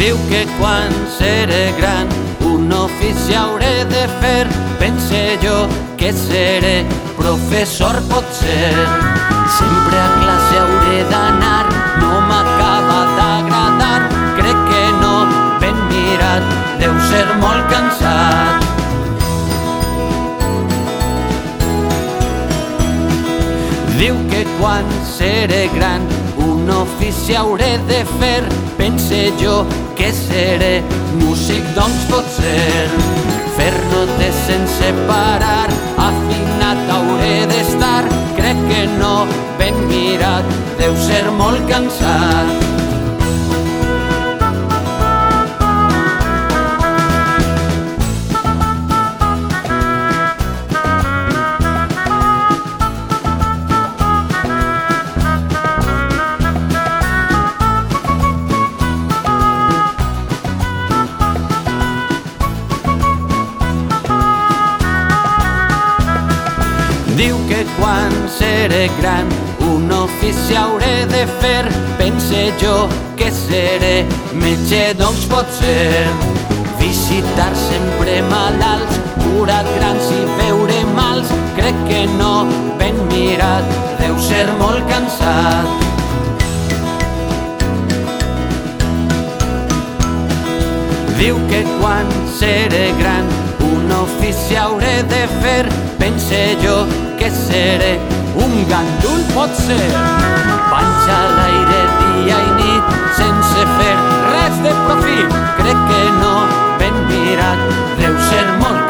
Diu que quan seré gran un ofici hauré de fer. Pense jo que seré professor, potser. Sempre a classe hauré d'anar, no m'acaba d'agradar. Crec que no, ben mirat, deu ser molt cansat. Diu que quan seré gran un ofici hauré de fer. Pense jo que seré músic, doncs potser. Fer notes sense parar, afinat hauré d'estar. Crec que no, ben mirat, deu ser molt cansat. Diu que quan seré gran un ofici hauré de fer. Pense jo que seré metge, doncs potser. Visitar sempre malalts, curar grans i veure mals. Crec que no, ben mirat, deu ser molt cansat. Diu que quan seré gran un ofici hauré de fer. Pense jo que seré un gandul, potser. Panxa a l'aire dia i nit sense fer res de profit. Crec que no, ben mirat, deu ser molt